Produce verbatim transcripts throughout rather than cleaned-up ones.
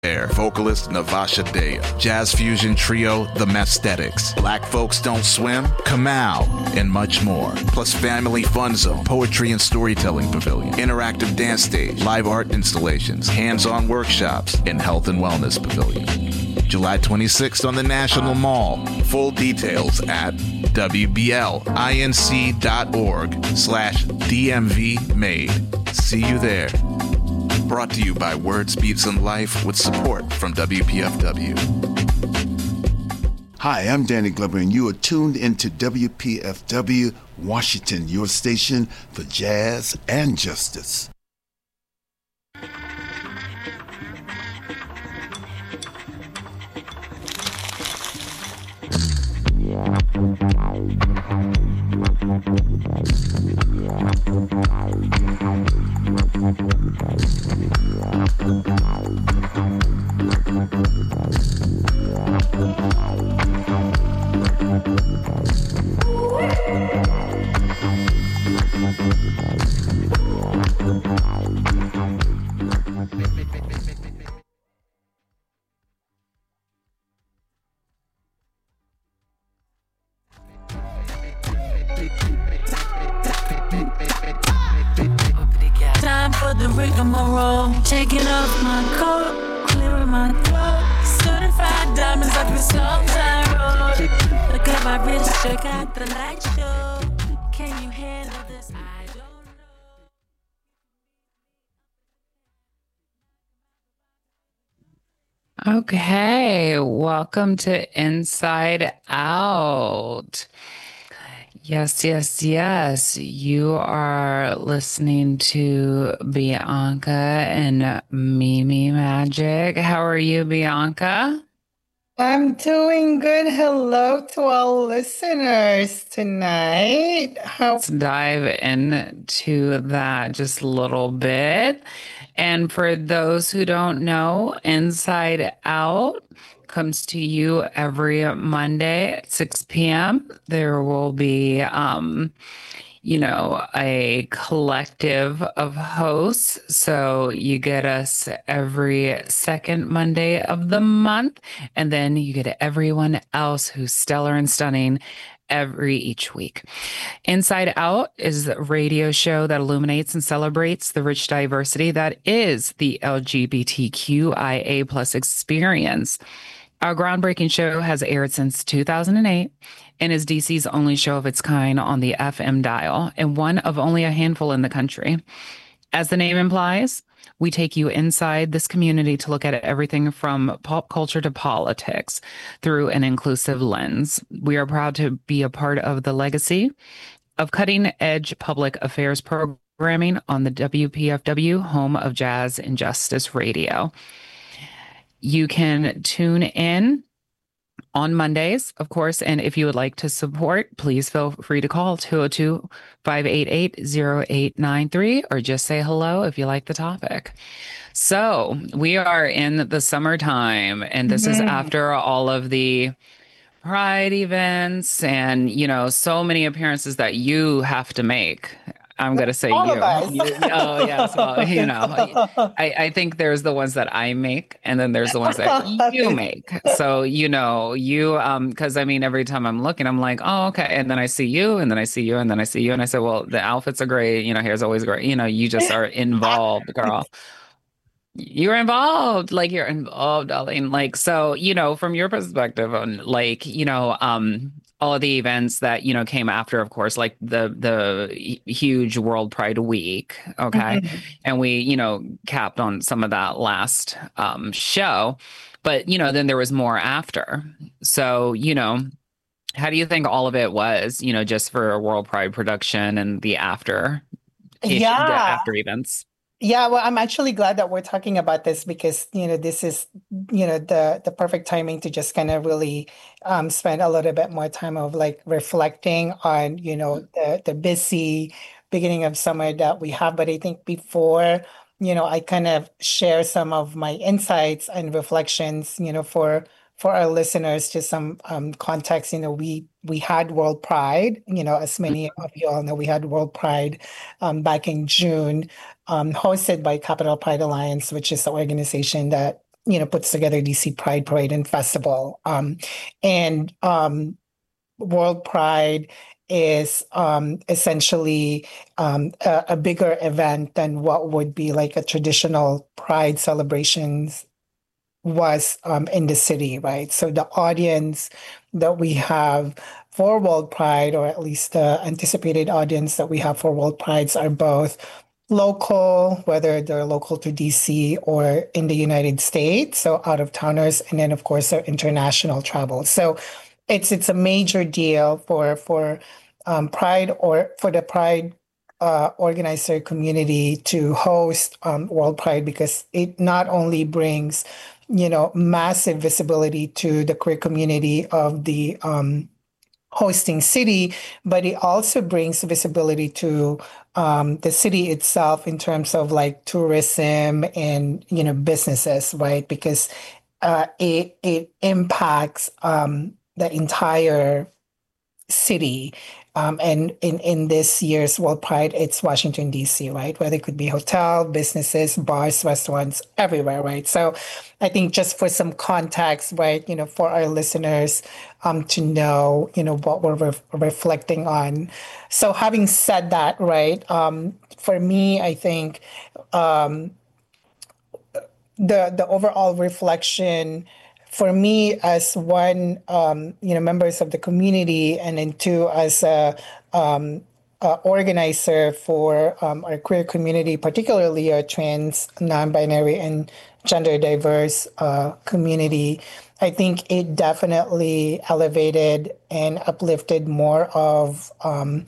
Air, vocalist Navasha Dea, jazz fusion trio The Masthetics, Black Folks Don't Swim, Kamau, and much more. Plus family fun zone, poetry and storytelling pavilion, interactive dance stage, live art installations, hands-on workshops, and health and wellness pavilion. July twenty-sixth on the National Mall. Full details at wblinc.org slash DMV made. See you there. Brought to you by Words, Beats, and Life with support from W P F W. Hi, I'm Danny Glover, and you are tuned into W P F W Washington, your station for jazz and justice. Time for the rigmarole. Taking off my coat, clearing my throat. Certified diamonds up in Sometime Road. Look at my wrist, check out the light show. Can you handle this? I don't know. Okay, welcome to Inside Out. Yes, yes, yes. You are listening to Bianca and Mimi Magic. How are you, Bianca? I'm doing good. Hello to all listeners tonight. How- Let's dive into that just a little bit. And for those who don't know, Inside Out comes to you every Monday at six p.m. There will be, um, you know, a collective of hosts. So you get us every second Monday of the month. And then you get everyone else who's stellar and stunning every each week. Inside Out is a radio show that illuminates and celebrates the rich diversity that is the L G B T Q I A plus experience. Our groundbreaking show has aired since two thousand eight and is D C's only show of its kind on the F M dial and one of only a handful in the country. As the name implies, we take you inside this community to look at everything from pop culture to politics through an inclusive lens. We are proud to be a part of the legacy of cutting-edge public affairs programming on the W P F W, home of Jazz and Justice Radio. You can tune in on Mondays, of course, and if you would like to support, please feel free to call two oh two, five eight eight, oh eight nine three or just say hello if you like the topic. So we are in the summertime, and this mm-hmm. is after all of the Pride events and, you know, so many appearances that you have to make. I'm going to say all you. Of us. you. Oh, yes. Well, you know, I, I think there's the ones that I make, and then there's the ones that you make. So, you know, you, um, because I mean, every time I'm looking, I'm like, oh, okay. And then I see you, and then I see you, and then I see you. And I say, well, the outfits are great. You know, hair's always great. You know, you just are involved, girl. You're involved, like you're involved, darling. Like, so, you know, from your perspective on like, you know, um, all of the events that, you know, came after, of course, like the the huge World Pride Week. Okay. Mm-hmm. And we, you know, capped on some of that last um, show. But, you know, then there was more after. So, you know, how do you think all of it was, you know, just for a World Pride production and the after, yeah. the after events? Yeah, well, I'm actually glad that we're talking about this because, you know, this is, you know, the the perfect timing to just kind of really um, spend a little bit more time of like reflecting on, you know, the, the busy beginning of summer that we have. But I think before, you know, I kind of share some of my insights and reflections, you know, for for our listeners, just some um, context. You know, we we had World Pride, you know, as many of you all know, we had World Pride um, back in June, um, hosted by Capital Pride Alliance, which is the organization that you know, puts together D C Pride Parade and Festival. Um, and um, World Pride is um, essentially um, a, a bigger event than what would be like a traditional Pride celebrations was um, in the city, right? So the audience that we have for World Pride, or at least the anticipated audience that we have for World Prides, are both local, whether they're local to D C or in the United States, so out of towners, and then of course their international travel. So it's it's a major deal for for um, Pride, or for the Pride uh, organizer community to host um, World Pride, because it not only brings, you know, massive visibility to the queer community of the um, hosting city, but it also brings visibility to um, the city itself in terms of like tourism and, you know, businesses, right? Because uh, it it impacts um, the entire city. Um, and in, in this year's World Pride, it's Washington, D C, right? Where there could be hotel, businesses, bars, restaurants, everywhere, right? So I think just for some context, right, you know, for our listeners um, to know, you know, what we're re- reflecting on. So having said that, right, um, for me, I think um, the the overall reflection for me as one, um, you know, members of the community, and then two as a, um, a organizer for um, our queer community, particularly our trans, non-binary, and gender diverse uh, community, I think it definitely elevated and uplifted more of um,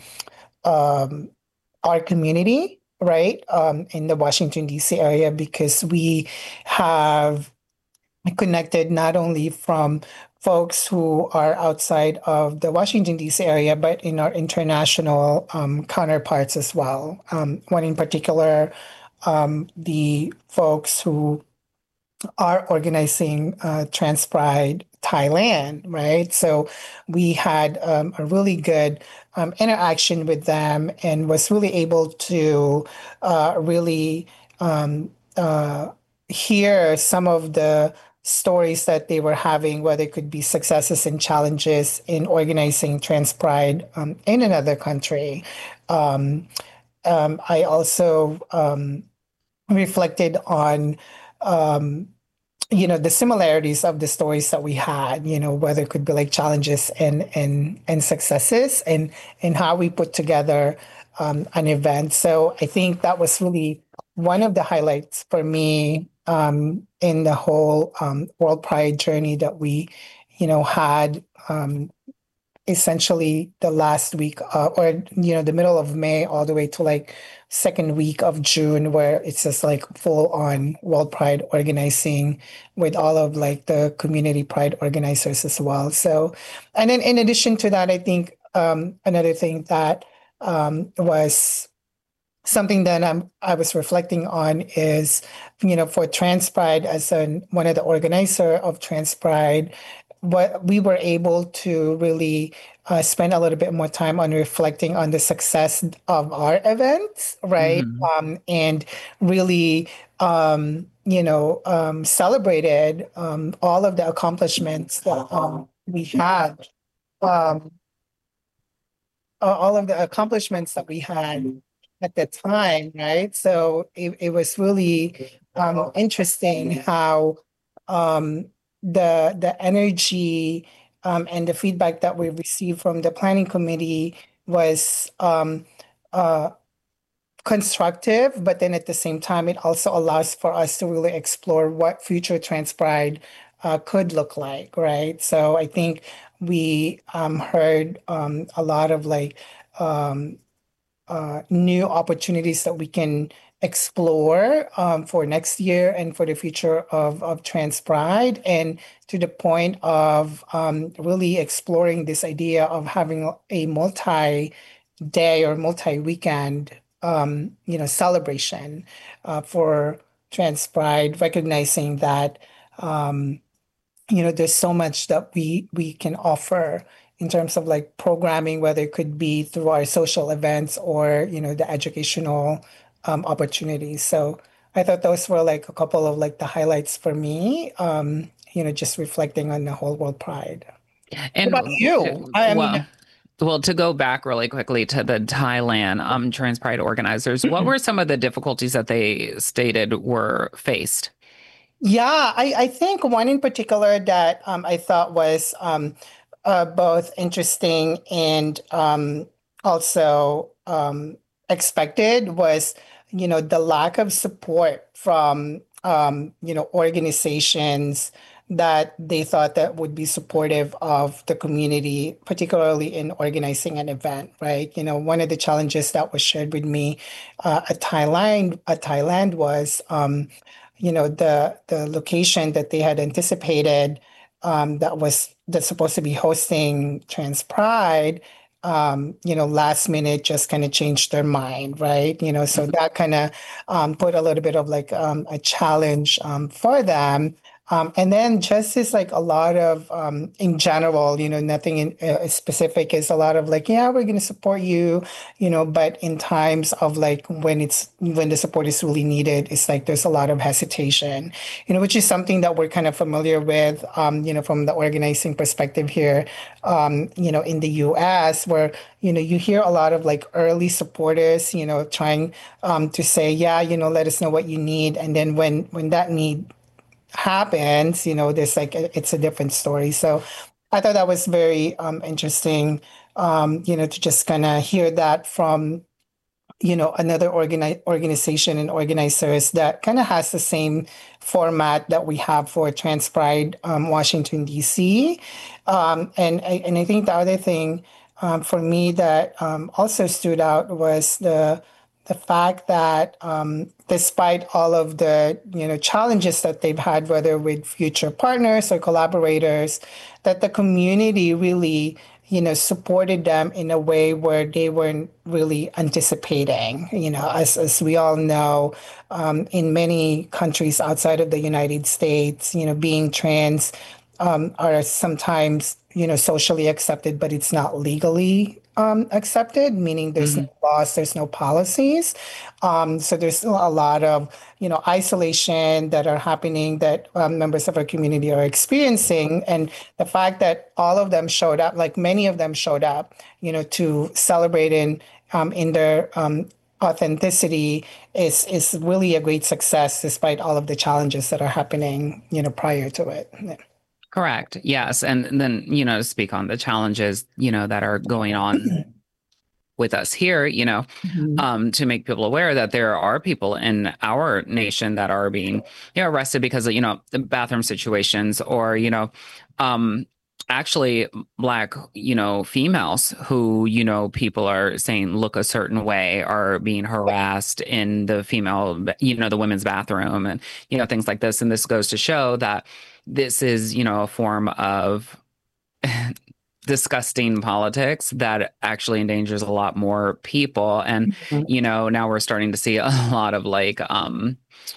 um, our community, right, um, in the Washington, D C area, because we have connected not only from folks who are outside of the Washington, D C area, but in our international um, counterparts as well. Um, one in particular, um, the folks who are organizing uh, Trans Pride Thailand, right? So we had um, a really good um, interaction with them, and was really able to uh, really um, uh, hear some of the stories that they were having, whether it could be successes and challenges in organizing Trans Pride um, in another country. Um, um, I also um, reflected on um, you know, the similarities of the stories that we had, you know, whether it could be like challenges and and and successes, and and how we put together um, an event. So I think that was really one of the highlights for me um, in the whole um, World Pride journey that we, you know, had um, essentially the last week uh, or you know the middle of May all the way to like second week of June, where it's just like full on World Pride organizing with all of like the community Pride organizers as well. So, and then in addition to that, I think um, another thing that um, was something that I'm, I was reflecting on is, you know, for Trans Pride, as an, one of the organizer of Trans Pride, what we were able to really uh, spend a little bit more time on reflecting on the success of our events, right? Mhm. Um, and really, um, you know, um, celebrated um, all of the accomplishments that um, we had, um, all of the accomplishments that we had at the time, right? So it, it was really um, interesting how um, the the energy um, and the feedback that we received from the planning committee was um, uh, constructive, but then at the same time, it also allows for us to really explore what future Trans Pride uh, could look like, right? So I think we um, heard um, a lot of like um, uh, new opportunities that we can explore um, for next year and for the future of, of Trans Pride, and to the point of um, really exploring this idea of having a multi-day or multi-weekend, um, you know, celebration uh, for Trans Pride, recognizing that um, you know, there's so much that we we can offer in terms of like programming, whether it could be through our social events or, you know, the educational um, opportunities. So I thought those were like a couple of like the highlights for me. Um, you know, just reflecting on the whole world pride. What And about you? I, I mean, well, well, to go back really quickly to the Thailand um, Trans Pride organizers, what were some of the difficulties that they stated were faced? yeah, I, I think one in particular that um, I thought was um, uh, both interesting and um, also um, expected was, you know, the lack of support from, um, you know, organizations that they thought that would be supportive of the community, particularly in organizing an event, right? You know, one of the challenges that was shared with me uh, at Thailand, at Thailand was, um, you know, the the location that they had anticipated um, that was that's supposed to be hosting Trans Pride, um, you know, last minute just kind of changed their mind, right? You know, so that kind of um, put a little bit of like um, a challenge um, for them. Um, and then just is like a lot of, um, in general, you know, nothing in uh, specific is a lot of like, yeah, we're going to support you, you know, but in times of like when it's, when the support is really needed, it's like there's a lot of hesitation, you know, which is something that we're kind of familiar with, um, you know, from the organizing perspective here, um, you know, in the U S where, you know, you hear a lot of like early supporters, you know, trying um, to say, yeah, you know, let us know what you need. And then when, when that need happens, you know, there's like it's a different story. So I thought that was very um, interesting, um, you know, to just kind of hear that from, you know, another organi- organization and organizers that kind of has the same format that we have for Trans Pride um, Washington, D C. Um, and, I, and I think the other thing um, for me that um, also stood out was the the fact that um, despite all of the you know challenges that they've had, whether with future partners or collaborators, that the community really you know supported them in a way where they weren't really anticipating. You know, as as we all know, um, in many countries outside of the United States, you know, being trans um, are sometimes you know socially accepted, but it's not legally um, accepted, meaning there's Mm-hmm. no laws, there's no policies. Um, so there's still a lot of, you know, isolation that are happening that um, members of our community are experiencing. And the fact that all of them showed up, like many of them showed up, you know, to celebrate in, um, in their um, authenticity is, is really a great success despite all of the challenges that are happening, you know, prior to it. Yeah. Correct. Yes. And then, you know, to speak on the challenges, you know, that are going on with us here, you know, Mhm. um, to make people aware that there are people in our nation that are being, you know, arrested because of, you know, bathroom situations or, you know, um, actually Black, you know, females who, you know, people are saying look a certain way are being harassed in the female, you know, the women's bathroom and, you know, things like this. And this goes to show that this is, you know, a form of disgusting politics that actually endangers a lot more people. And, Mhm. you know, now we're starting to see a lot of like, um,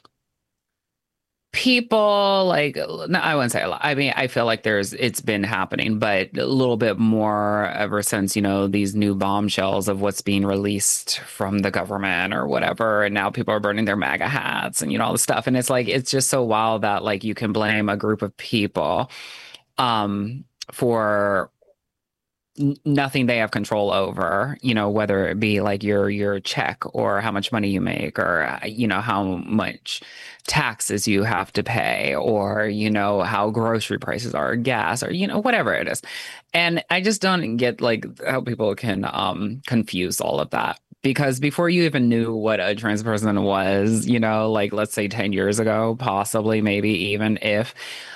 people like, no, I wouldn't say a lot. I mean, I feel like there's, it's been happening, but a little bit more ever since, you know, these new bombshells of what's being released from the government or whatever. And now people are burning their MAGA hats and, you know, all this stuff. And it's like, it's just so wild that like you can blame a group of people um, for nothing they have control over, you know, whether it be like your your check or how much money you make or, you know, how much taxes you have to pay or, you know, how grocery prices are, gas or, you know, whatever it is. And I just don't get like how people can um, confuse all of that. Because before you even knew what a trans person was, you know, like let's say ten years ago, possibly, maybe even if,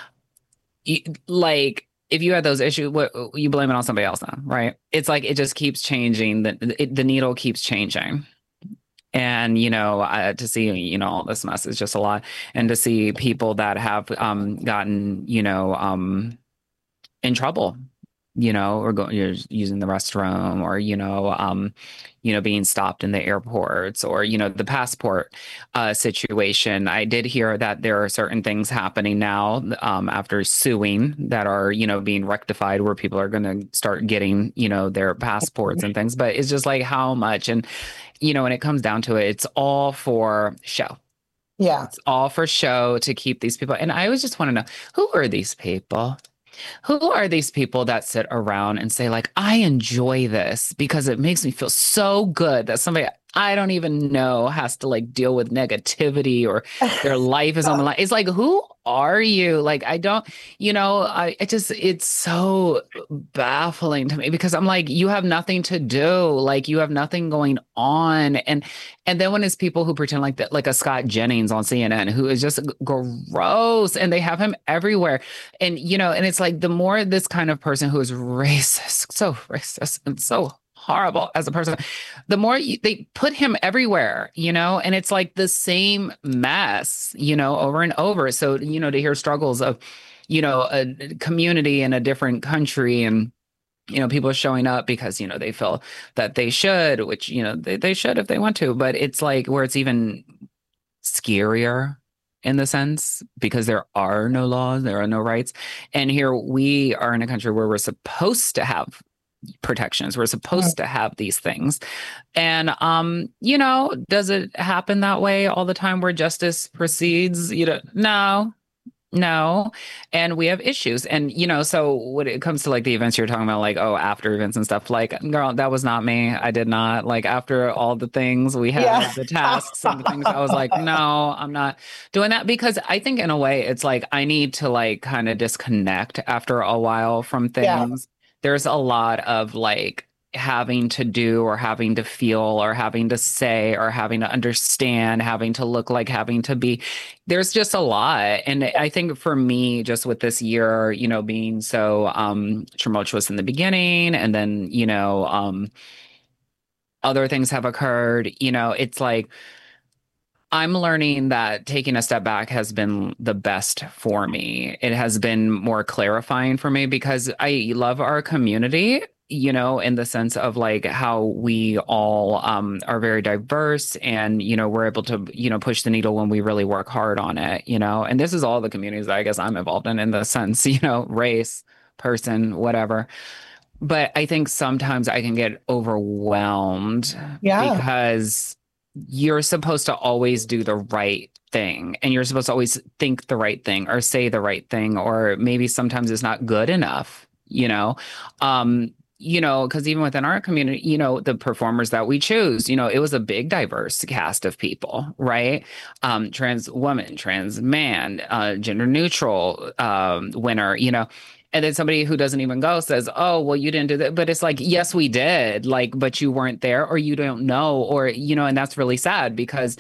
like, if you had those issues, what you blame it on somebody else now, right? It's like it just keeps changing. The it, the needle keeps changing, and you know, uh, to see you know all this mess is just a lot, and to see people that have um, gotten you know um, in trouble, you know, or go, you're using the restroom, or you know, um, you know, being stopped in the airports, or you know, the passport uh, situation. I did hear that there are certain things happening now um, after suing that are you know being rectified, where people are going to start getting you know their passports and things. But it's just like how much, and you know, when it comes down to it, it's all for show. Yeah. It's all for show to keep these people. And I always just want to know, who are these people? Who are these people that sit around and say, like, I enjoy this because it makes me feel so good that somebody I don't even know has to like deal with negativity or their life is on the line. It's like, who are you? Like, I don't, you know, I it just, it's so baffling to me because I'm like, you have nothing to do. Like, you have nothing going on. And, and then when it's people who pretend like that, like a Scott Jennings on C N N, who is just gross and they have him everywhere. And, you know, and it's like the more this kind of person who is racist, so racist and so horrible as a person, the more you, they put him everywhere, you know, and it's like the same mess, you know, over and over. So, you know, to hear struggles of, you know, a community in a different country and, you know, people showing up because, you know, they feel that they should, which, you know, they, they should if they want to, but it's like where it's even scarier in the sense because there are no laws, there are no rights. And here we are in a country where we're supposed to have protections. We're supposed to have these things. And, um, you know, does it happen that way all the time where justice proceeds? You know, no, no. And we have issues. And, you know, so when it comes to like the events you're talking about, like, oh, after events and stuff, like, girl, that was not me. I did not like after all the things we had, Yeah. the tasks and the things, I was like, no, I'm not doing that because I think in a way it's like, I need to like kind of disconnect after a while from things. Yeah. There's a lot of like having to do or having to feel or having to say or having to understand, having to look like, having to be. There's just a lot. And I think for me, just with this year, you know, being so um, tumultuous in the beginning and then, you know, um, other things have occurred, you know, it's like, I'm learning that taking a step back has been the best for me. It has been more clarifying for me because I love our community, you know, in the sense of like how we all um, are very diverse and, you know, we're able to, you know, push the needle when we really work hard on it, you know, and this is all the communities that I guess I'm involved in, in the sense, you know, race, person, whatever. But I think sometimes I can get overwhelmed Yeah. because you're supposed to always do the right thing and you're supposed to always think the right thing or say the right thing, or maybe sometimes it's not good enough, you know, um, you know, because even within our community, you know, the performers that we choose, you know, it was a big diverse cast of people, right? Um, trans woman, trans man, uh, gender neutral um, winner, you know. And then somebody who doesn't even go says, oh, well, you didn't do that. But it's like, yes, we did. Like, but you weren't there or you don't know, or, you know, and that's really sad because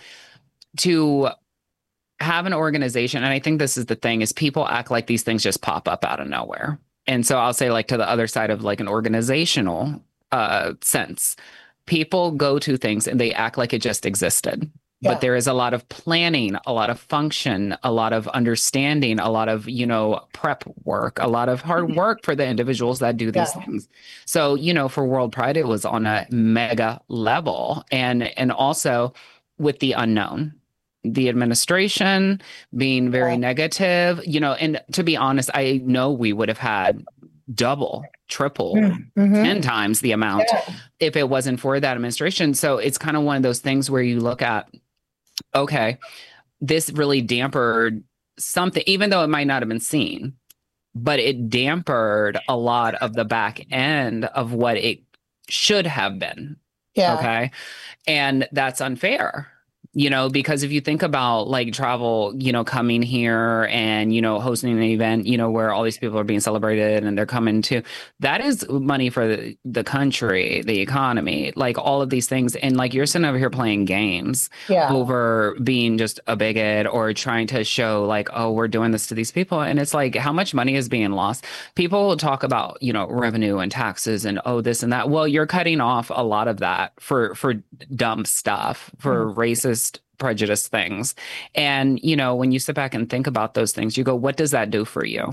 to have an organization, and I think this is the thing, is people act like these things just pop up out of nowhere. And so I'll say like to the other side of like an organizational uh, sense, people go to things and they act like it just existed. Yeah. But there is a lot of planning, a lot of function, a lot of understanding, a lot of, you know, prep work, a lot of hard work for the individuals that do these yeah. things. So, you know, for World Pride, it was on a mega level. And, and also with the unknown, the administration being very yeah. negative, you know, and to be honest, I know we would have had double, triple, mm-hmm. ten times the amount yeah. if it wasn't for that administration. So it's kind of one of those things where you look at, okay, this really dampened something, even though it might not have been seen, but it dampened a lot of the back end of what it should have been. Yeah. Okay. And that's unfair. You know, because if you think about like travel, you know, coming here and, you know, hosting an event, you know, where all these people are being celebrated and they're coming to, that is money for the, the country, the economy, like all of these things. And like you're sitting over here playing games yeah. over being just a bigot or trying to show like, oh, we're doing this to these people. And it's like, how much money is being lost? People talk about, you know, revenue and taxes and, oh, this and that. Well, you're cutting off a lot of that for, for dumb stuff, for mm. racist prejudice things. And, you know, when you sit back and think about those things, you go, what does that do for you?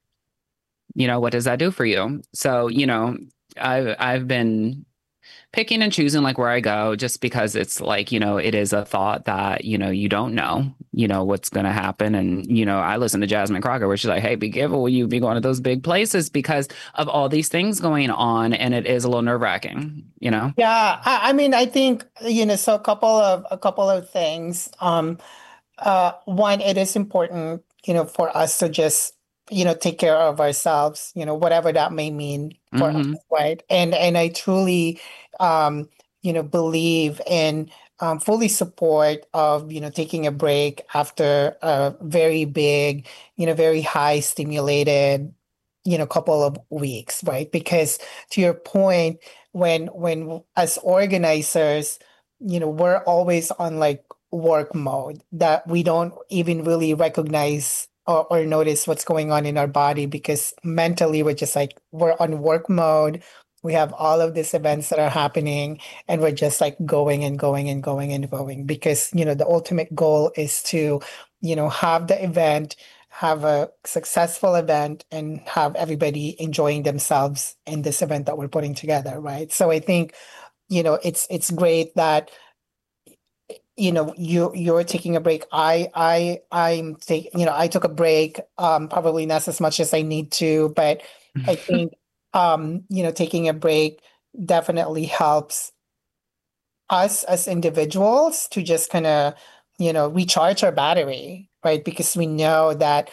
You know, what does that do for you? So, you know, I've, I've been picking and choosing like where I go, just because it's like, you know, it is a thought that, you know, you don't know, you know, what's going to happen. And, you know, I listen to Jasmine Crocker where she's like, hey, be careful when you be going to those big places because of all these things going on. And it is a little nerve wracking, you know? Yeah. I, I mean, I think, you know, so a couple of, a couple of things. Um, Uh, one, it is important, you know, for us to just, you know, take care of ourselves, you know, whatever that may mean for us, Mm-hmm. right? And and I truly, um, you know, believe in um, fully support of, you know, taking a break after a very big, you know, very high stimulated, you know, couple of weeks, right? Because to your point, when when as organizers, you know, we're always on like work mode that we don't even really recognize or, or notice what's going on in our body because mentally we're just like we're on work mode. We have all of these events that are happening and we're just like going and going and going and going because you know the ultimate goal is to you know have the event, have a successful event and have everybody enjoying themselves in this event that we're putting together, right? So I think you know it's it's great that you know you you're taking a break. I i i'm take you know I took a break, um probably not as much as I need to, but I think um you know taking a break definitely helps us as individuals to just kind of you know recharge our battery, right? Because we know that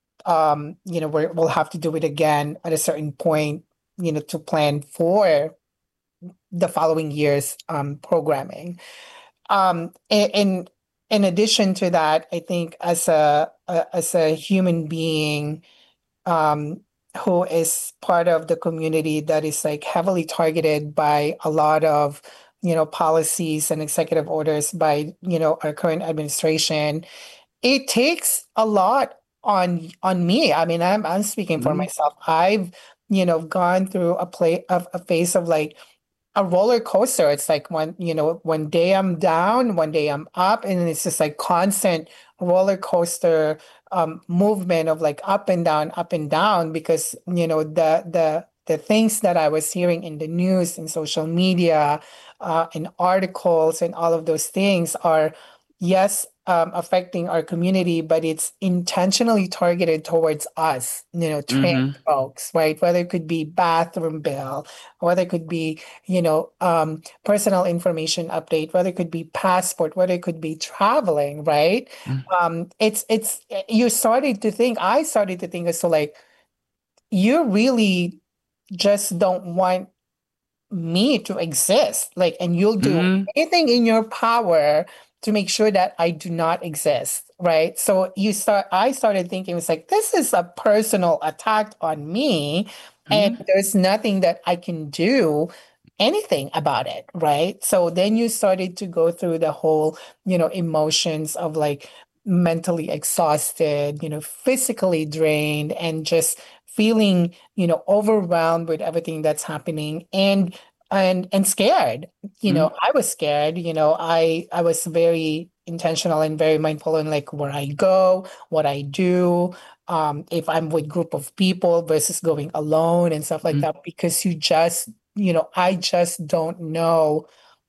um you know we're, we'll have to do it again at a certain point, you know to plan for the following year's um programming. Um, in, in in addition to that, I think as a, a as a human being, um, who is part of the community that is like heavily targeted by a lot of, you know, policies and executive orders by, you know, our current administration, it takes a lot on on me. I mean, I'm I'm speaking for Mm-hmm. myself. I've, you know, gone through a play of a phase of like a roller coaster. It's like one, you know, one day I'm down, one day I'm up, and it's just like constant roller coaster um, movement of like up and down, up and down, because you know the the the things that I was hearing in the news and social media, uh, in articles and all of those things are, yes, um, affecting our community, but it's intentionally targeted towards us, you know, trans Mm-hmm. folks, right? Whether it could be bathroom bill, whether it could be you know, um, personal information update, whether it could be passport, whether it could be traveling, right? Um, it's it's you started to think, I started to think as so like you really just don't want me to exist. Like, and you'll do Mm-hmm. anything in your power to make sure that I do not exist, right? So you start, I started thinking, it was like, this is a personal attack on me, and Mm-hmm. there's nothing that I can do anything about it, right? So then you started to go through the whole, you know, emotions of like mentally exhausted, you know, physically drained, and just feeling, you know, overwhelmed with everything that's happening and and and scared. You Mm-hmm. know, I was scared, you know, I I was very intentional and very mindful in like where I go, what I do, um, if I'm with group of people versus going alone and stuff like that, because you just, you know, I just don't know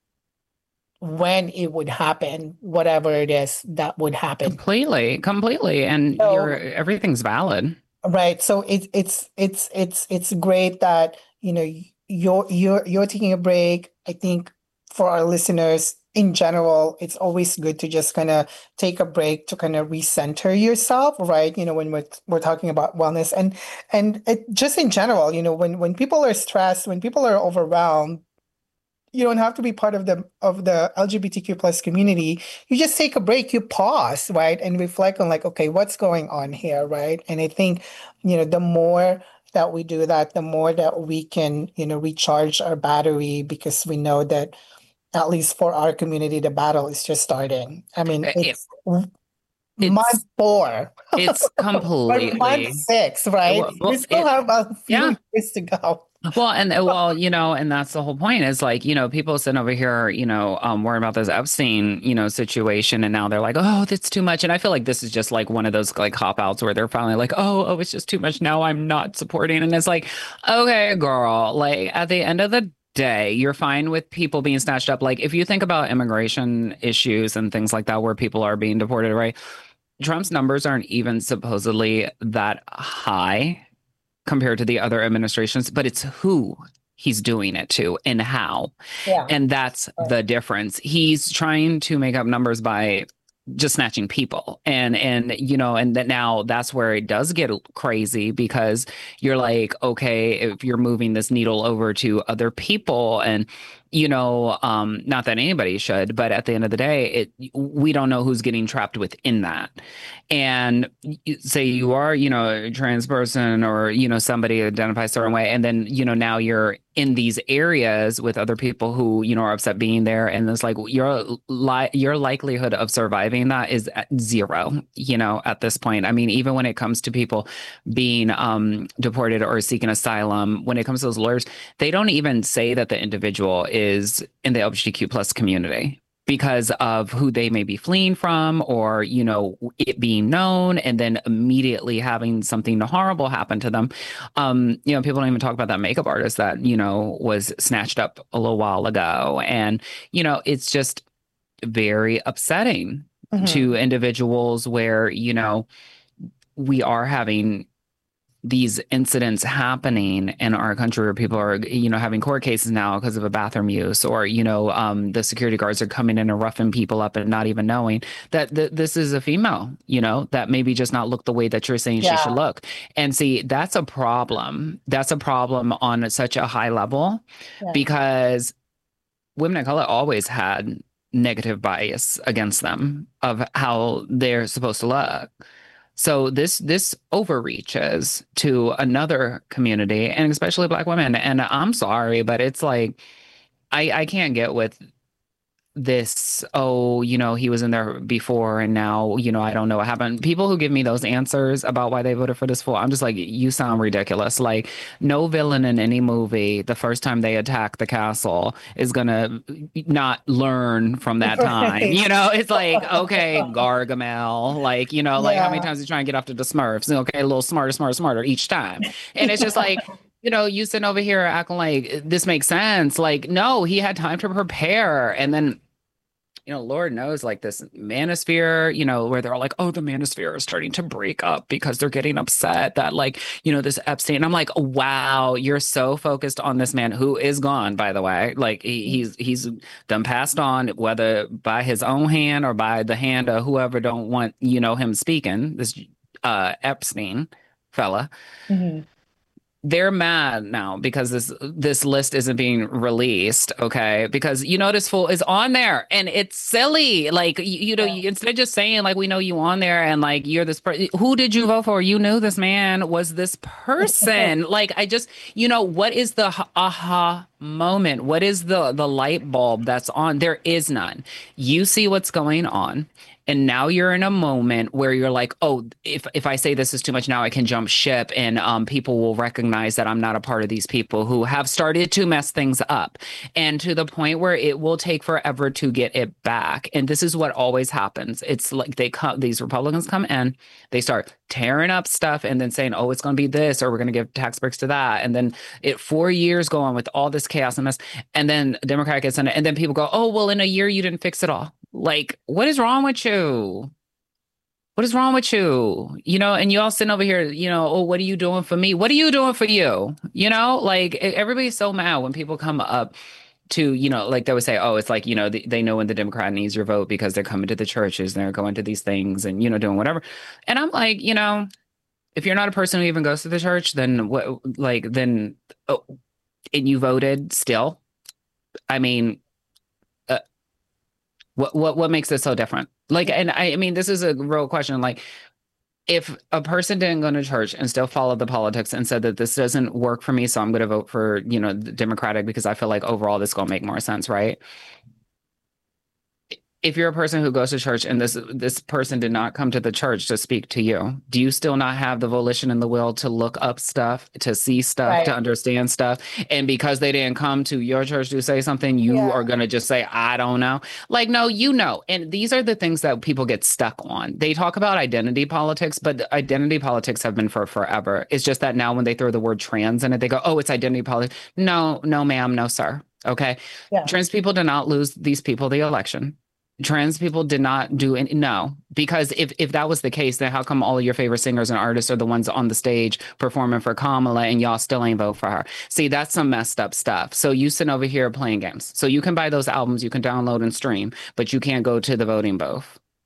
when it would happen, whatever it is that would happen. Completely, completely. And you're So everything's valid. right. So it's it's it's it's it's great that, you know, y- you're you're you're taking a break. I think for our listeners in general, it's always good to just kind of take a break to kind of recenter yourself, right? You know, when we're we're talking about wellness and and it, just in general, you know, when when people are stressed, when people are overwhelmed, you don't have to be part of the of the L G B T Q plus community. You just take a break, you pause, right, and reflect on like, okay, what's going on here, right? And I think, you know, the more that we do that, the more that we can, you know, recharge our battery because we know that at least for our community, the battle is just starting. I mean, It, it's w- month it's four it's or month completely six, right? well, We well, still it have a yeah. few years to go. Well, and uh, well, you know, and that's the whole point is like, you know, people sitting over here, you know, um, worrying about this Epstein, you know, situation. And now they're like, oh, that's too much. And I feel like this is just like one of those like cop outs where they're finally like, oh, oh, it's just too much. Now I'm not supporting. And it's like, okay, girl, like at the end of the day, you're fine with people being snatched up. Like if you think about immigration issues and things like that, where people are being deported, right? Trump's numbers aren't even supposedly that high compared to the other administrations, but it's who he's doing it to and how. Yeah. And that's the difference. He's trying to make up numbers by just snatching people. And, and, you know, and that now that's where it does get crazy, because you're like, okay, if you're moving this needle over to other people, and, you know, um, not that anybody should, but at the end of the day, it, we don't know who's getting trapped within that. And say you are, you know, a trans person, or, you know, somebody identifies a certain way, and then, you know, now you're in these areas with other people who, you know, are upset being there. And it's like, your li- your likelihood of surviving that is at zero, you know, at this point. I mean, even when it comes to people being um, deported or seeking asylum, when it comes to those lawyers, they don't even say that the individual is in the L G B T Q plus community, because of who they may be fleeing from, or, you know, it being known, and then immediately having something horrible happen to them. Um, you know, people don't even talk about that makeup artist that, you know, was snatched up a little while ago. And, you know, it's just very upsetting mm-hmm. to individuals where, you know, we are having these incidents happening in our country where people are, you know, having court cases now because of a bathroom use, or, you know, um, the security guards are coming in and roughing people up and not even knowing that th- this is a female, you know, that maybe just not look the way that you're saying yeah. she should look. And see, that's a problem. That's a problem on such a high level yeah. because women of color always had negative bias against them of how they're supposed to look. So this this overreaches to another community, and especially Black women. And I'm sorry, but it's like, I, I can't get with this, oh, you know, he was in there before and now, you know, I don't know what happened. People who give me those answers about why they voted for this fool, I'm just like, you sound ridiculous. Like, no villain in any movie, the first time they attack the castle, is going to not learn from that time. Right. You know, it's like, okay, Gargamel, like, you know, like yeah. how many times you try and get off to the Smurfs? Okay, a little smarter, smarter, smarter each time. And it's just like, you know, you sitting over here acting like this makes sense. Like, no, he had time to prepare. And then, you know, Lord knows, like, this manosphere, you know, where they're all like, oh, the manosphere is starting to break up because they're getting upset that, like, you know, this Epstein. I'm like, wow, you're so focused on this man who is gone, by the way. Like, he, he's he's done passed on, whether by his own hand or by the hand of whoever don't want, you know, him speaking, this uh, Epstein fella. Mm-hmm. They're mad now because this this list isn't being released, okay? Because, you know, this fool is on there, and it's silly. Like, you, you know, you, instead of just saying, like, we know you on there, and, like, you're this person. Who did you vote for? You knew this man was this person. Like, I just, you know, what is the aha moment? What is the the light bulb that's on? There is none. You see what's going on. And now you're in a moment where you're like, oh, if if I say this is too much, now I can jump ship, and um, people will recognize that I'm not a part of these people who have started to mess things up, and to the point where it will take forever to get it back. And this is what always happens. It's like they come, these Republicans come in, they start tearing up stuff and then saying, oh, it's going to be this, or we're going to give tax breaks to that. And then it four years go on with all this chaos and mess. And then Democrat gets in it, and then people go, oh, well, in a year, you didn't fix it all. Like, what is wrong with you? What is wrong with you? You know, and you all sitting over here, you know, oh, what are you doing for me? What are you doing for you? You know, like, everybody's so mad when people come up to, you know, like, they would say, oh, it's like, you know, they, they know when the Democrat needs your vote because they're coming to the churches and they're going to these things and, you know, doing whatever. And I'm like, you know, if you're not a person who even goes to the church, then what, like, then, oh, and you voted still, I mean, What what what makes this so different? Like, and I, I mean, this is a real question. Like, if a person didn't go to church and still followed the politics and said that this doesn't work for me, so I'm going to vote for, you know, the Democratic because I feel like overall this is going to make more sense, right? If you're a person who goes to church and this this person did not come to the church to speak to you, do you still not have the volition and the will to look up stuff, to see stuff, right. to understand stuff? And because they didn't come to your church to say something, you yeah. are going to just say, I don't know. Like, no, you know. And these are the things that people get stuck on. They talk about identity politics, but the identity politics have been for forever. It's just that now when they throw the word trans in it, they go, oh, it's identity politics. No, no, ma'am, no, sir. Okay. Yeah. Trans people did not lose these people the election. Trans people did not do any, no, because if, if that was the case, then how come all of your favorite singers and artists are the ones on the stage performing for Kamala and y'all still ain't vote for her? See, that's some messed up stuff. So you sitting over here playing games. So you can buy those albums, you can download and stream, but you can't go to the voting booth.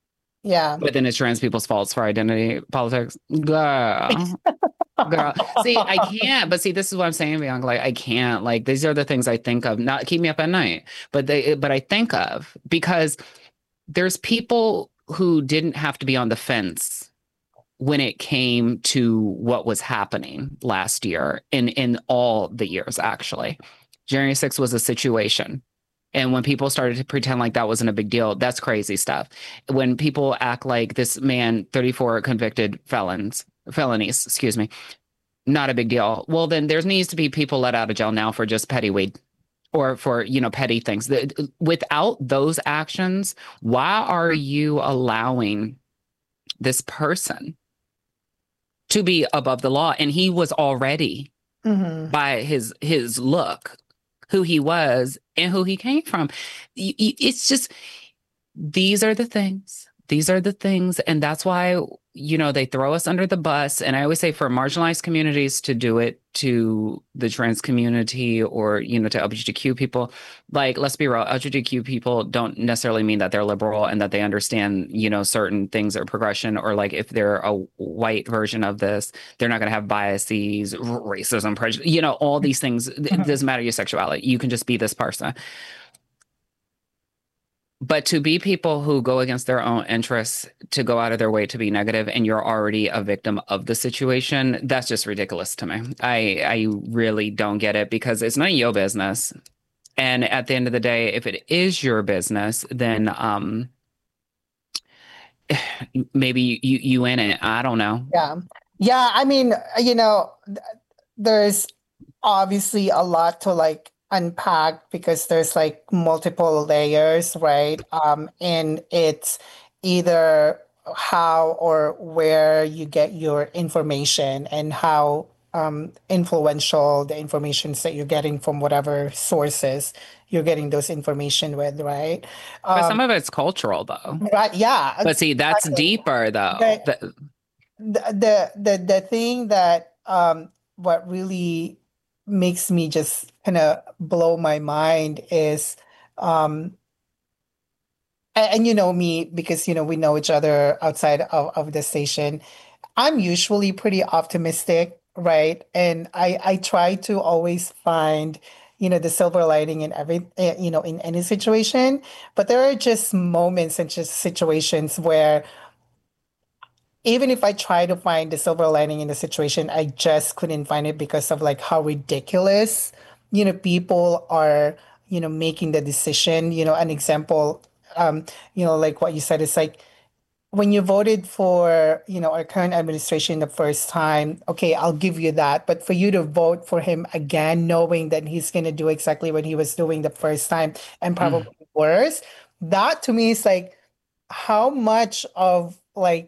Yeah. But then it's trans people's faults for identity politics. Girl. Girl. See, I can't. But see, this is what I'm saying, Bianca. Like, I can't. Like, these are the things I think of. Not keep me up at night, but they but I think of because there's people who didn't have to be on the fence when it came to what was happening last year in in all the years, actually. January sixth was a situation. And when people started to pretend like that wasn't a big deal, that's crazy stuff. When people act like this man, thirty-four convicted felons, felonies, excuse me, not a big deal. Well, then there needs to be people let out of jail now for just petty weed or for, you know, petty things. Without those actions, why are you allowing this person to be above the law? And he was already, mm-hmm. by his his look, who he was and who he came from. It's just, these are the things. These are the things. And that's why, you know, they throw us under the bus. And I always say for marginalized communities to do it to the trans community or, you know, to L G B T Q people, like, let's be real, L G B T Q people don't necessarily mean that they're liberal and that they understand, you know, certain things or progression, or like if they're a white version of this, they're not going to have biases, racism, prejudice, you know, all these things. It doesn't matter your sexuality. You can just be this person. But to be people who go against their own interests, to go out of their way to be negative, and you're already a victim of the situation, that's just ridiculous to me. I I really don't get it, because it's not your business. And at the end of the day, if it is your business, then um, maybe you, you, you in it. I don't know. Yeah. Yeah. I mean, you know, there's obviously a lot to like unpack, because there's like multiple layers, right? Um, and it's either how or where you get your information and how um, influential the information that you're getting from whatever sources you're getting those information with, right? Um, but some of it's cultural, though. Right? Yeah. But see, that's exactly. deeper, though. The the the, the, the thing that um, what really makes me just kind of blow my mind is, um, and, and you know me, because, you know, we know each other outside of, of the station. I'm usually pretty optimistic, right? And I, I try to always find, you know, the silver lining in every, you know, in any situation. But there are just moments and just situations where even if I try to find the silver lining in the situation, I just couldn't find it, because of like how ridiculous, you know, people are, you know, making the decision. You know, an example, um, you know, like what you said, is like when you voted for, you know, our current administration the first time, okay, I'll give you that. But for you to vote for him again, knowing that he's going to do exactly what he was doing the first time and probably mm. worse, that to me is like, how much of like,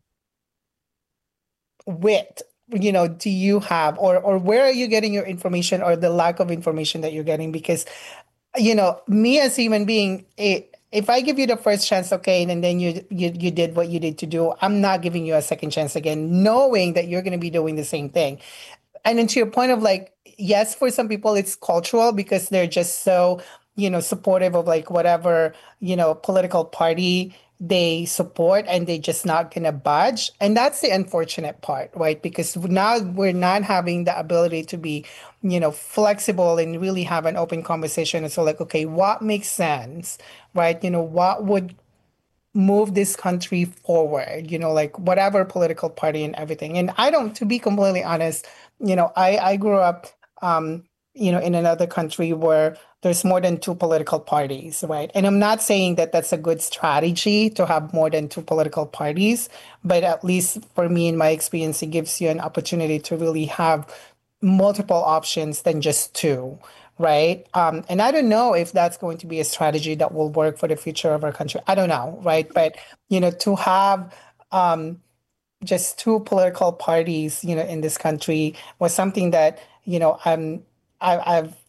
wit, you know, do you have, or or where are you getting your information, or the lack of information that you're getting? Because, you know, me as a human being, it, if I give you the first chance, okay, and then you you you did what you did to do, I'm not giving you a second chance again, knowing that you're going to be doing the same thing. And then to your point of like, yes, for some people it's cultural, because they're just so, you know, supportive of like whatever, you know, political party they support, and they just not gonna budge. And that's the unfortunate part, right? Because now we're not having the ability to be, you know, flexible and really have an open conversation. And so like, okay, what makes sense, right? You know, what would move this country forward, you know, like whatever political party and everything. And I don't, to be completely honest, you know, I, I grew up, um, you know, in another country where there's more than two political parties, right? And I'm not saying that that's a good strategy to have more than two political parties, but at least for me, in my experience, it gives you an opportunity to really have multiple options than just two, right? Um, and I don't know if that's going to be a strategy that will work for the future of our country. I don't know, right? But, you know, to have um, just two political parties, you know, in this country was something that, you know, I'm I, I've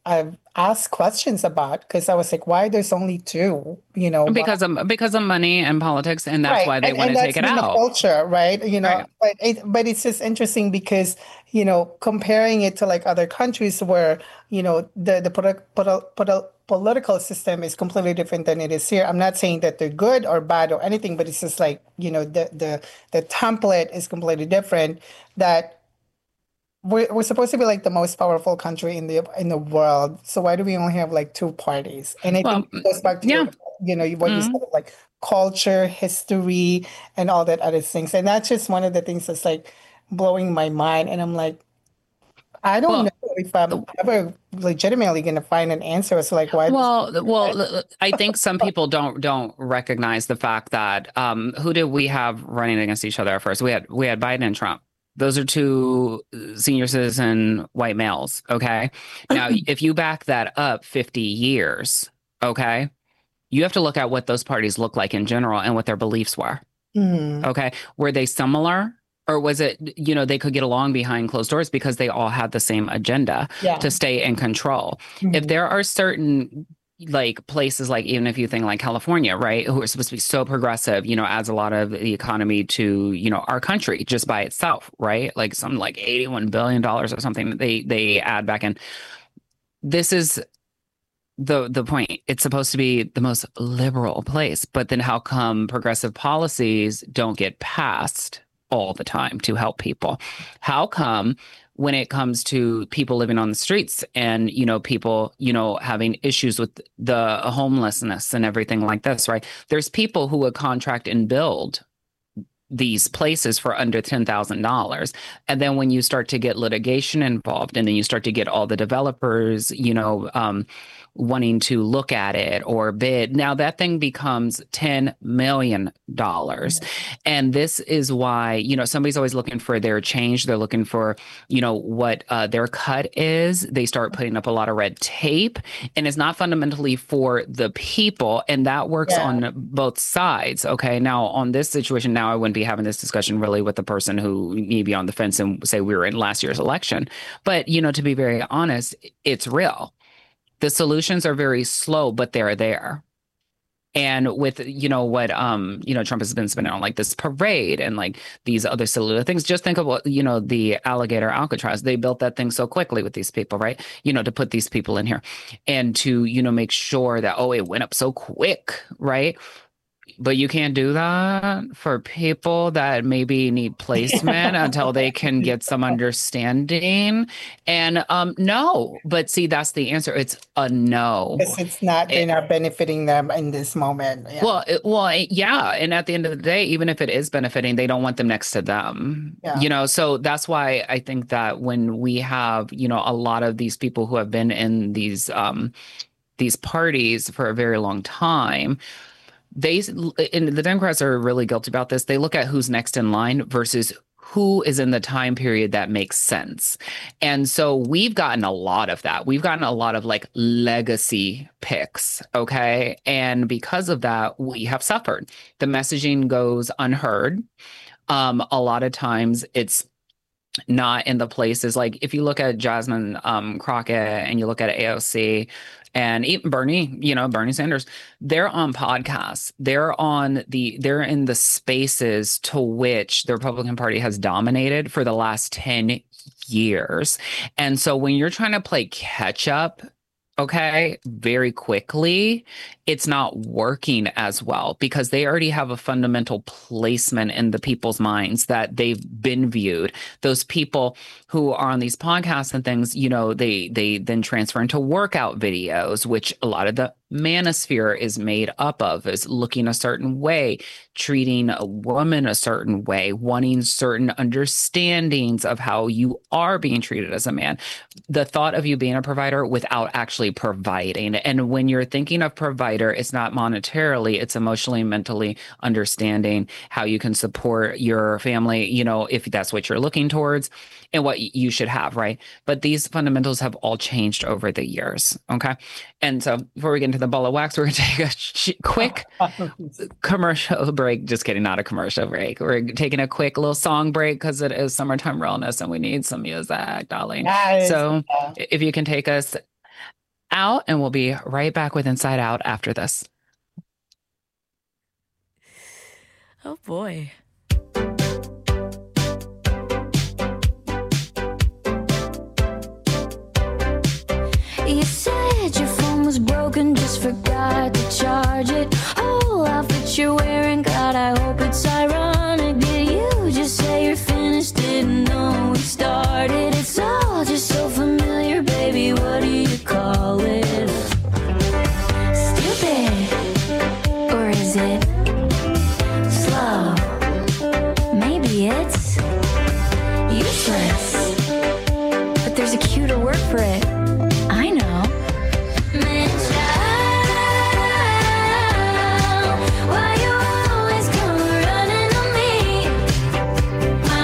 I've asked questions about, because I was like, why there's only two, you know, Because of because of money and politics, and that's right. why they And, want and to that's take it been the out. culture, right? You know, Right. but it, but it's just interesting because, you know, comparing it to like other countries where, you know, the, the politi- poli- poli- political system is completely different than it is here. I'm not saying that they're good or bad or anything, but it's just like, you know, the, the, the template is completely different, that we're, we're supposed to be like the most powerful country in the in the world. So why do we only have like two parties? And I Well, think it goes back to yeah. your, you know, what you said, Mhm. like culture, history, and all that other things. And that's just one of the things that's like blowing my mind. And I'm like, I don't know Well, if I'm ever legitimately going to find an answer as to like why. This, Well, well, l- l- I think some people don't don't recognize the fact that um, who did we have running against each other first? We had we had Biden and Trump. Those are two senior citizen white males. Okay. Now, if you back that up fifty years, okay, you have to look at what those parties look like in general and what their beliefs were. Mhm. Okay. Were they similar? Or was it, you know, they could get along behind closed doors because they all had the same agenda Yeah. to stay in control? If Mhm. there are certain like places, like even if you think like California, right, who are supposed to be so progressive, you know, adds a lot of the economy to, you know, our country just by itself, right? Like something like eighty-one billion dollars or something that they they add back in. This is the the point. It's supposed to be the most liberal place, but then how come progressive policies don't get passed all the time to help people? How come when it comes to people living on the streets and, you know, people, you know, having issues with the homelessness and everything like this, right? There's people who would contract and build these places for under ten thousand dollars. And then when you start to get litigation involved, and then you start to get all the developers, you know, um, wanting to look at it or bid, now that thing becomes ten million dollars. And this is why, you know, somebody's always looking for their change. They're looking for, you know, what uh, their cut is. They start putting up a lot of red tape, and it's not fundamentally for the people. And that works Yeah. on both sides. Okay. Now, on this situation, now I wouldn't be having this discussion really with the person who may be on the fence and say we were in last year's election. But, you know, to be very honest, it's real. The solutions are very slow, but they're there. And with, you know, what, um, you know, Trump has been spending on like this parade and like these other silly things. Just think of what, you know, the alligator Alcatraz, they built that thing so quickly with these people, right? You know, to put these people in here and to, you know, make sure that, oh, it went up so quick, right? But you can't do that for people that maybe need placement until they can get some understanding. And um, no, but see, that's the answer. It's a no. Because it's not, they're not benefiting them in this moment. Yeah. Well, it, well, it- yeah. And at the end of the day, even if it is benefiting, they don't want them next to them. Yeah. You know, so that's why I think that when we have, you know, a lot of these people who have been in these um, these parties for a very long time, they and the Democrats are really guilty about this. They look at who's next in line versus who is in the time period that makes sense. And so we've gotten a lot of that. We've gotten a lot of like legacy picks. Okay. And because of that, we have suffered. The messaging goes unheard. Um, a lot of times it's not in the places like if you look at Jasmine um, Crockett and you look at A O C and even Bernie, you know, Bernie Sanders, they're on podcasts. They're on the, they're in the spaces to which the Republican Party has dominated for the last ten years. And so when you're trying to play catch up, okay, very quickly, it's not working as well because they already have a fundamental placement in the people's minds that they've been viewed. Those people who are on these podcasts and things, you know, they they then transfer into workout videos, which a lot of the manosphere is made up of, is looking a certain way, treating a woman a certain way, wanting certain understandings of how you are being treated as a man. The thought of you being a provider without actually providing. And when you're thinking of provider, it's not monetarily, it's emotionally, mentally understanding how you can support your family, you know, if that's what you're looking towards and what you should have, right? But these fundamentals have all changed over the years, okay? And so before we get into the ball of wax, we're going to take a sh- quick commercial break. Just kidding, not a commercial break. We're taking a quick little song break because it is summertime realness and we need some music, darling. Yes. So if you can take us Out, and we'll be right back with Inside Out after this. Oh boy. You said your phone was broken, just forgot to charge it. Whole outfit you're wearing, God, I hope it's ironic. Did you just say you're finished? Didn't know we started. It's all just so familiar, baby. What do you call it? Stupid, or is it slow? Maybe it's useless, but there's a cuter word for it. I know. Man, child, why you always come running on me? My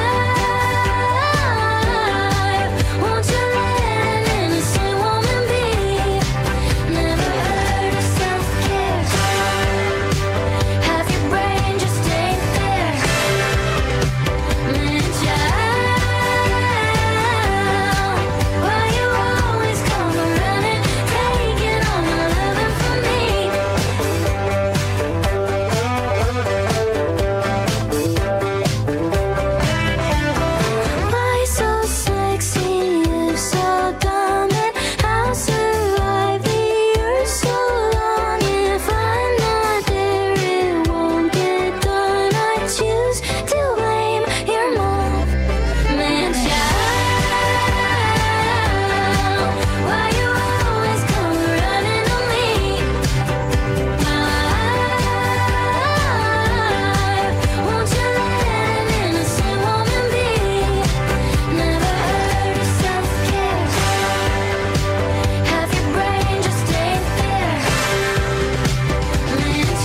life, won't you let an innocent woman be? Never heard of self-care. Half your brain just ain't there. Man, child, why you always come running, taking all my loving from me? Why so sexy, you so dumb, and how survive the year so long? If I'm not there, it won't get done. I choose to blame your mom. Man, child, why you always come running on me? My life, won't you let an innocent woman be? Never heard of self-care. Half your brain just ain't there. Man,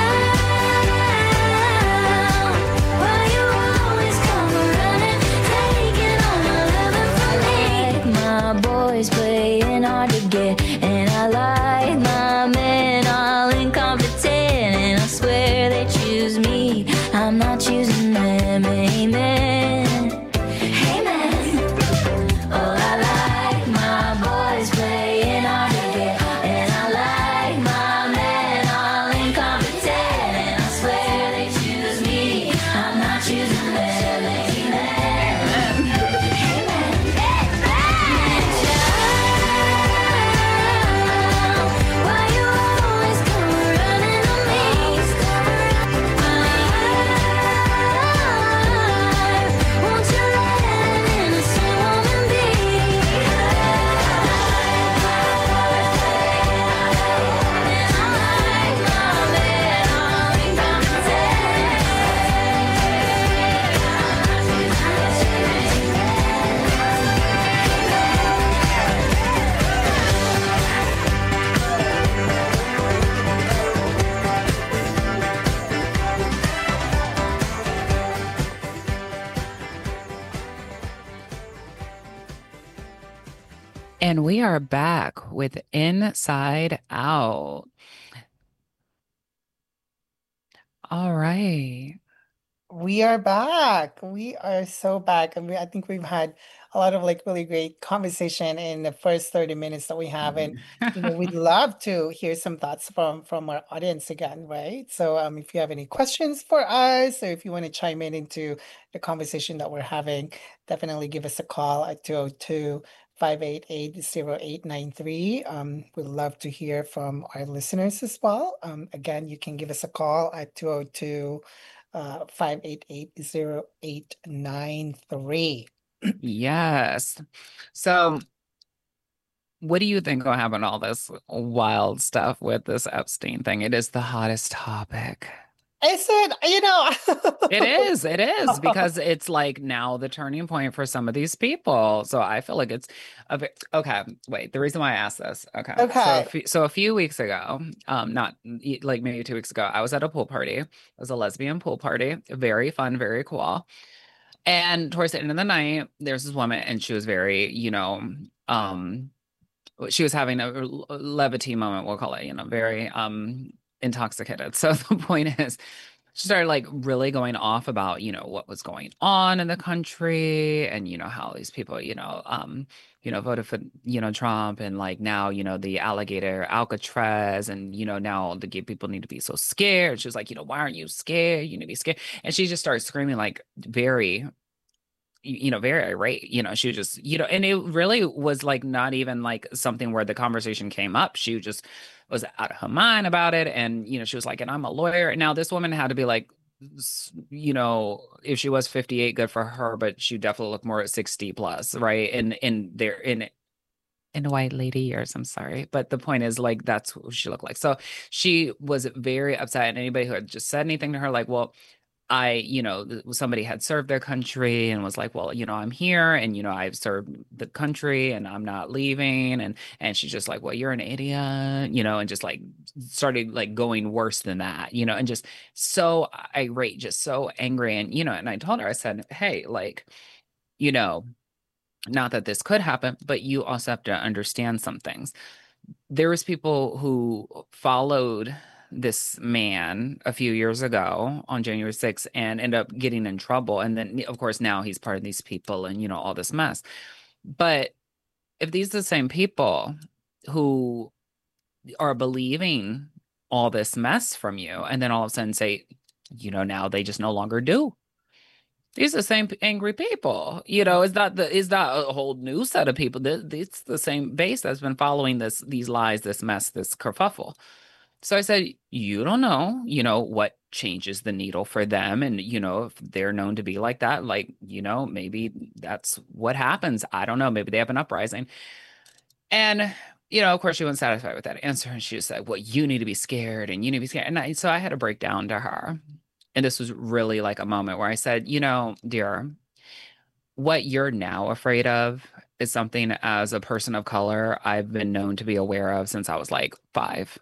child, why you always come running, taking all my loving from me? My boys playing hard to get, and I like my men all incompetent, and I swear they choose me, I'm not choosing them. Amen. Amen. Oh, I like my boys playing hard to get, and I like my men all incompetent, and I swear they choose me, I'm not choosing them. Amen. Man, child, why you always come running on me? My life, won't you let an innocent woman be? And I like my men all And we are back with Inside Out. All right. We are back. We are so back. I mean, I think we've had a lot of like really great conversation in the first thirty minutes that we have. And you know, we'd love to hear some thoughts from from our audience again, right? So um if you have any questions for us, or if you want to chime in into the conversation that we're having, definitely give us a call at two oh two, five eight eight, oh eight nine three. Um, we'd love to hear from our listeners as well. Um, again, you can give us a call at two oh two, uh, five eight eight, oh eight nine three. Yes. So, what do you think will happen to all this wild stuff with this Epstein thing? It is the hottest topic. I said, you know, It is, it is, because it's like now the turning point for some of these people. So I feel like it's a bit, okay. Wait, the reason why I asked this, okay. So Okay. a few, so a few weeks ago, um, not y- like maybe two weeks ago, I was at a pool party. It was a lesbian pool party, very fun, very cool. And towards the end of the night, there's this woman, and she was very, you know, um, she was having a l- levity moment, we'll call it, you know, very um intoxicated. So the point is, she started like really going off about, you know, what was going on in the country and, you know, how these people, you know, um, you know, voted for, you know, Trump and like now, you know, the alligator Alcatraz and, you know, now the gay people need to be so scared. She was like, you know, why aren't you scared? You need to be scared. And she just started screaming like very, you know, very irate, you know, she was just, you know, and it really was like not even like something where the conversation came up. She just was out of her mind about it. And, you know, she was like, and I'm a lawyer. And now this woman had to be like, you know, if she was fifty-eight, good for her, but she definitely looked more at sixty plus, right? And in there, in in white lady years, I'm sorry. But the point is like, that's who she looked like. So she was very upset. And anybody who had just said anything to her, like, well, I, you know, somebody had served their country and was like, well, you know, I'm here and, you know, I've served the country and I'm not leaving. And, and she's just like, well, you're an idiot, you know, and just like started like going worse than that, you know, and just so irate, just so angry. And, you know, and I told her, I said, hey, like, you know, not that this could happen, but you also have to understand some things. There was people who followed this man a few years ago on January sixth and ended up getting in trouble. And then, of course, now he's part of these people and, you know, all this mess. But if these are the same people who are believing all this mess from you and then all of a sudden say, you know, now they just no longer do. These are the same angry people, you know. It's not the it's not a whole new set of people. It's the same base that's been following this, these lies, this mess, this kerfuffle. So I said, you don't know, you know, what changes the needle for them. And, you know, if they're known to be like that, like, you know, maybe that's what happens. I don't know. Maybe they have an uprising. And, you know, of course, she wasn't satisfied with that answer. And she just said, well, you need to be scared and you need to be scared. And I, so I had to break down to her. And this was really like a moment where I said, you know, dear, what you're now afraid of is something as a person of color I've been known to be aware of since I was like five.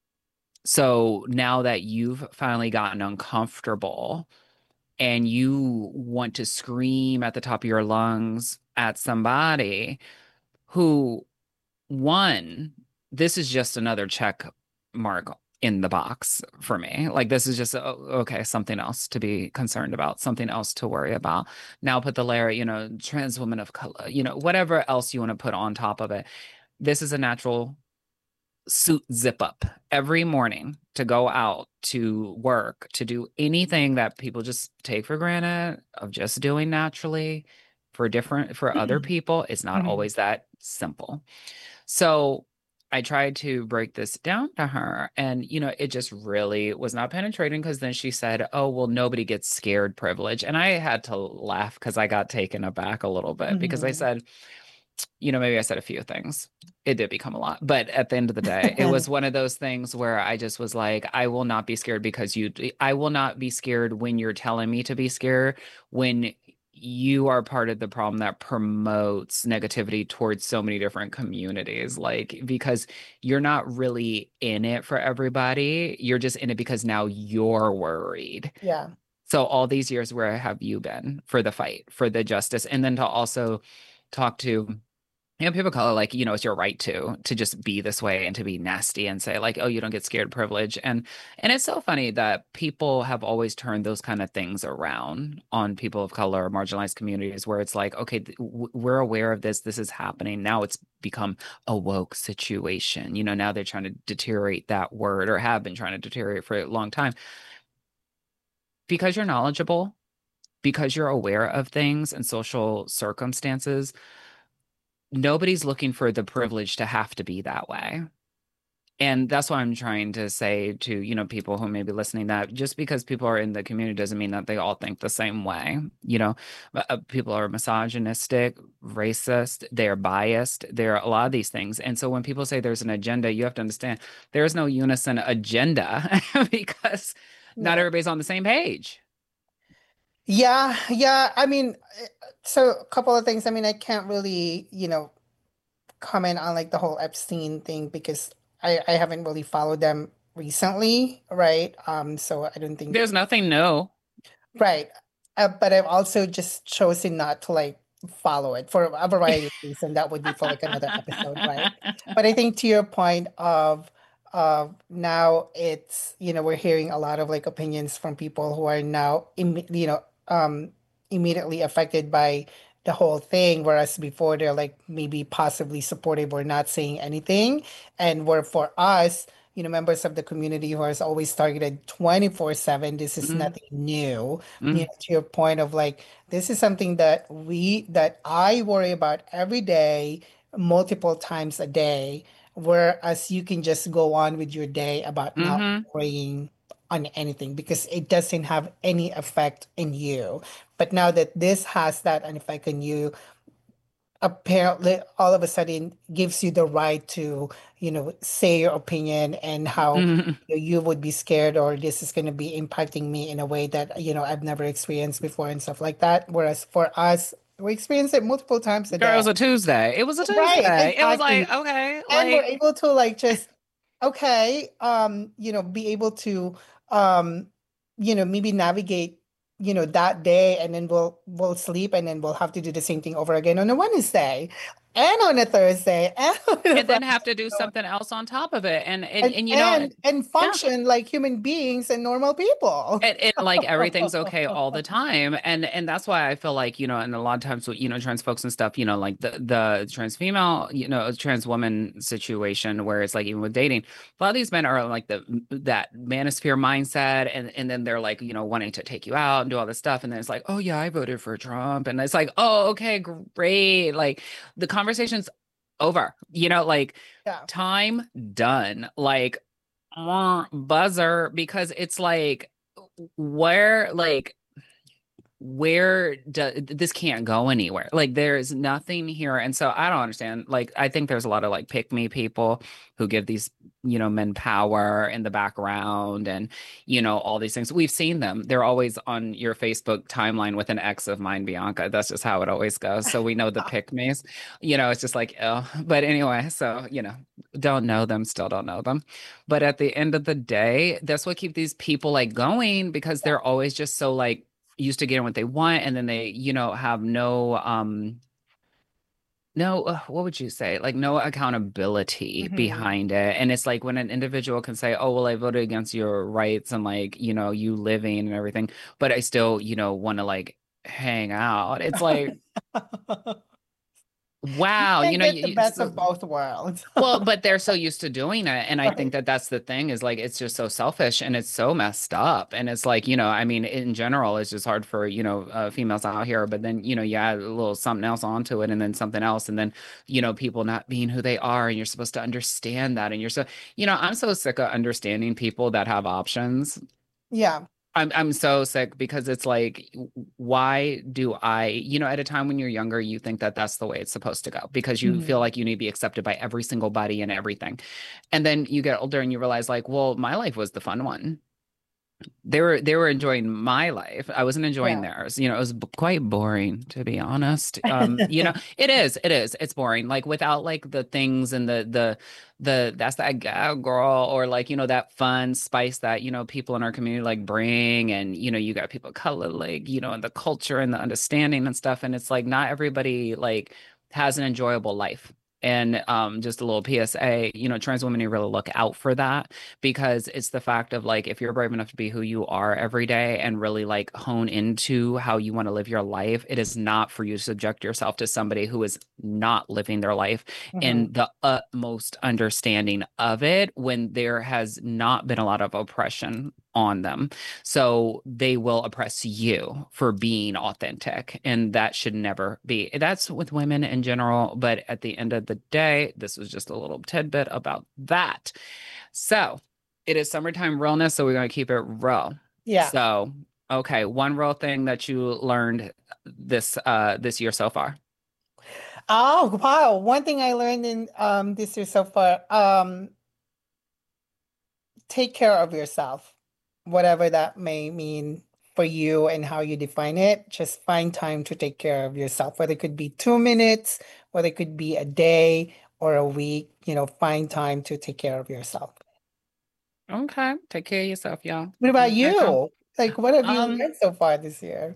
So now that you've finally gotten uncomfortable and you want to scream at the top of your lungs at somebody who, one, this is just another check mark in the box for me. Like, this is just, oh, okay, something else to be concerned about, something else to worry about. Now put the layer, you know, trans woman of color, you know, whatever else you want to put on top of it. This is a natural suit zip up every morning to go out to work, to do anything that people just take for granted of just doing naturally for different, for other people. It's not Mhm. always that simple. So I tried to break this down to her and, you know, it just really was not penetrating because then she said, oh, well, nobody gets scared privilege. And I had to laugh because I got taken aback a little bit because I Mhm. said, you know, maybe I said a few things. It did become a lot. But at the end of the day, it was one of those things where I just was like, I will not be scared because you, I will not be scared when you're telling me to be scared, when you are part of the problem that promotes negativity towards so many different communities. Like, because you're not really in it for everybody. You're just in it because now you're worried. Yeah. So all these years, where have you been for the fight, for the justice? And then to also talk to, you know, people of color, like, you know, it's your right to, to just be this way and to be nasty and say like, oh, you don't get scared privilege. And, and it's so funny that people have always turned those kind of things around on people of color, marginalized communities, where it's like, okay, th- we're aware of this. This is happening. Now it's become a woke situation. You know, now they're trying to deteriorate that word, or have been trying to deteriorate for a long time. Because you're knowledgeable, because you're aware of things and social circumstances, nobody's looking for the privilege to have to be that way. And that's what I'm trying to say to, you know, people who may be listening, that just because people are in the community doesn't mean that they all think the same way. You know, uh, people are misogynistic, racist, they're biased, there are a lot of these things. And so when people say there's an agenda, you have to understand there's no unison agenda because not Yeah. everybody's on the same page. Yeah, yeah. I mean, eh, so a couple of things. I mean, I can't really, you know, comment on like the whole Epstein thing because I I haven't really followed them recently, right? Um, so I don't think There's nothing new. right. Uh, but I've also just chosen not to like follow it for a variety of reasons. That would be for like another episode, right? But I think to your point of uh, now it's, you know, we're hearing a lot of like opinions from people who are now, im- you know, um, immediately affected by the whole thing, whereas before they're like maybe possibly supportive or not saying anything. And where for us, you know, members of the community who are always targeted twenty-four seven, this is Mm, nothing new. You mm, know, to your point of like, this is something that we, that I worry about every day, multiple times a day, whereas you can just go on with your day about not mm-hmm. worrying on anything because it doesn't have any effect in you. But now that this has that an effect on you, apparently all of a sudden gives you the right to, you know, say your opinion and how Mm-hmm. you know, you would be scared or this is going to be impacting me in a way that, you know, I've never experienced before and stuff like that. Whereas for us, we experience it multiple times a Girl, it day. was a Tuesday. It was a Right, Tuesday. It was like, exactly. okay, And we're like, able to like just okay, um, you know, be able to um, you know, maybe navigate, you know, that day and then we'll we'll sleep and then we'll have to do the same thing over again on a Wednesday and on a Thursday and on a and then Friday. have to do something else on top of it. And and, And and you know, and and yeah. function like human beings and normal people. And, and like everything's okay all the time. And and that's why I feel like, you know, and a lot of times with, you know, trans folks and stuff, you know, like the the trans female, you know, trans woman situation where it's like even with dating, a lot of these men are like the that manosphere mindset, and and then they're like, you know, wanting to take you out and do all this stuff. And then it's like, oh yeah, I voted for Trump. And it's like, oh, okay, great. Like the conversation's over, you know, like Yeah. time done. Like buzzer, because it's like where like where do, this can't go anywhere. Like there's nothing here. And so I don't understand. Like I think there's a lot of like pick me people who give these, you know, men power in the background and, you know, all these things. We've seen them. They're always on your Facebook timeline with an ex of mine, Bianca. That's just how it always goes. So we know the pick me's, you know, it's just like, oh, but anyway, so, you know, don't know them, still don't know them. But at the end of the day, that's what keep these people like going, because they're always just so like used to getting what they want, and then they, you know, have no um no uh, what would you say, like no accountability Mhm. behind it. And it's like when an individual can say, oh well, I voted against your rights and like, you know, you living and everything, but I still, you know, want to like hang out. It's like, You wow, you can't know, get the you, best so of both worlds. well, but they're so used to doing it. And I think Right. that that's the thing, is like, it's just so selfish and it's so messed up. And it's like, you know, I mean, in general, it's just hard for, you know, uh, females out here. But then, you know, you add a little something else onto it and then something else. And then, you know, people not being who they are. And you're supposed to understand that. And you're so, you know, I'm so sick of understanding people that have options. Yeah. I'm I'm so sick, because it's like, why do I, you know, at a time when you're younger, you think that that's the way it's supposed to go because you feel Mhm. like you need to be accepted by every single body and everything. And then you get older and you realize like, well, my life was the fun one. They were they were enjoying my life. I wasn't enjoying Yeah. theirs. You know, it was b- quite boring, to be honest. Um, you know, it is, it is, it's boring. Like without like the things and the the the that's that gal girl, or like, you know, that fun spice that, you know, people in our community like bring. And, you know, you got people of color, like, you know, and the culture and the understanding and stuff. And it's like not everybody like has an enjoyable life. And um, just a little P S A, you know, trans women need to really look out for that, because it's the fact of like, if you're brave enough to be who you are every day and really like hone into how you want to live your life, it is not for you to subject yourself to somebody who is not living their life Mhm. in the utmost understanding of it, when there has not been a lot of oppression on them. So they will oppress you for being authentic. And that should never be. That's with women in general. But at the end of the day, this was just a little tidbit about that. So it is summertime realness, so we're going to keep it real. Yeah. So, okay, one real thing that you learned this uh this year so far. Oh, wow. One thing I learned in um this year so far, um, take care of yourself, whatever that may mean for you and how you define it. Just find time to take care of yourself, whether it could be two minutes, whether it could be a day or a week, you know, find time to take care of yourself. Okay, take care of yourself, y'all. What about Okay, girl. you? Like, what have you Um, learned so far this year?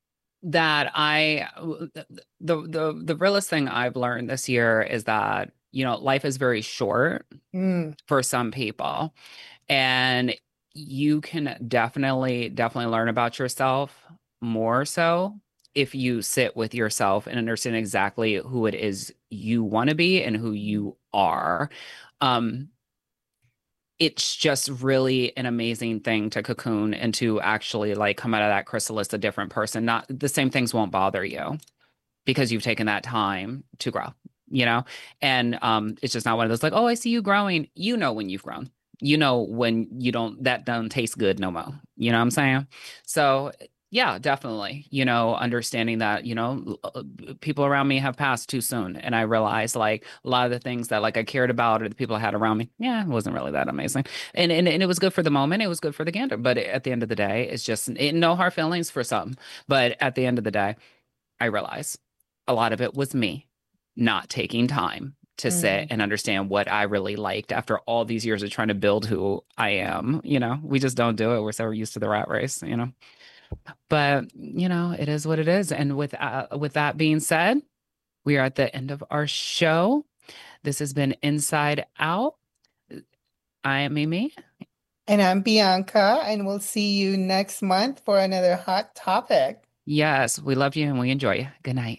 that I the the the realest thing I've learned this year is that, you know, life is very short Mm. for some people. And you can definitely, definitely learn about yourself more so if you sit with yourself and understand exactly who it is you want to be and who you are. Um, it's just really an amazing thing to cocoon and to actually like come out of that chrysalis a different person. Not the same things won't bother you because you've taken that time to grow, you know? And um, it's just not one of those like, oh, I see you growing. You know when you've grown. You know when you don't, that doesn't taste good no more. You know what I'm saying? So yeah, definitely, you know, understanding that, you know, people around me have passed too soon. And I realized like a lot of the things that like I cared about or the people I had around me, yeah, it wasn't really that amazing. And and, and it was good for the moment. It was good for the gander. But at the end of the day, it's just it, no hard feelings for some. But at the end of the day, I realized a lot of it was me not taking time to Mm. sit and understand what I really liked after all these years of trying to build who I am. You know, we just don't do it. We're so used to the rat race, you know. But, you know, it is what it is. And with uh, with that being said, we are at the end of our show. This has been Inside Out. I am Mimi. And I'm Bianca, and we'll see you next month for another hot topic. Yes, we love you and we enjoy you. Good night.